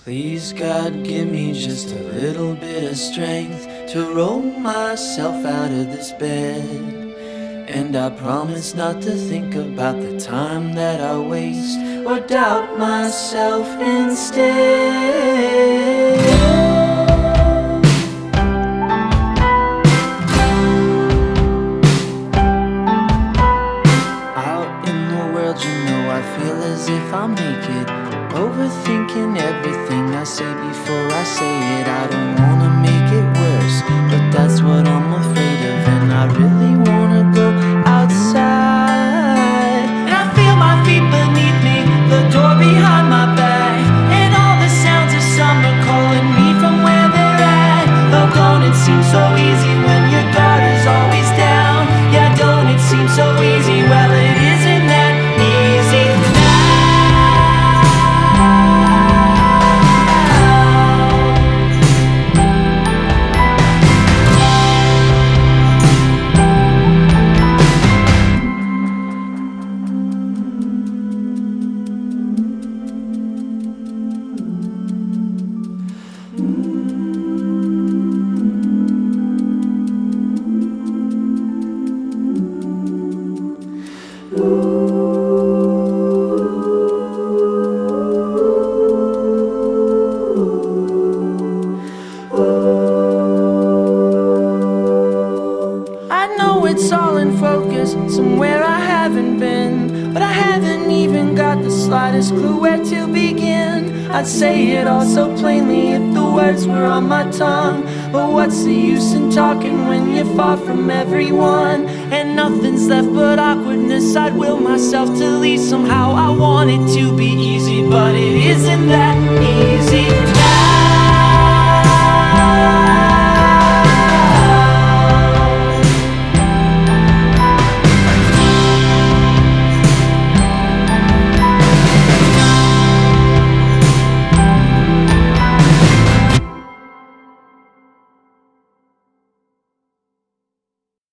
Please God, give me just a little bit of strength to roll myself out of this bed. And I promise not to think about the time that I waste or doubt myself instead. I feel as if I'm naked, overthinking everything I say before I say it. I don't wanna make it worse, but that's what I'm afraid of. And I really wanna go outside. And I feel my feet beneath me, the door behind my back, and all the sounds of summer calling me from where they're at. Oh, don't it seem so easy when your guard is always down? Yeah, don't it seem so easy? Well, it isn't that easy now. It's all in focus, somewhere I haven't been, but I haven't even got the slightest clue where to begin. I'd say it all so plainly if the words were on my tongue, but what's the use in talking when you're far from everyone? And nothing's left but awkwardness. I'd will myself to leave somehow. I want it to be easy, but it isn't that easy.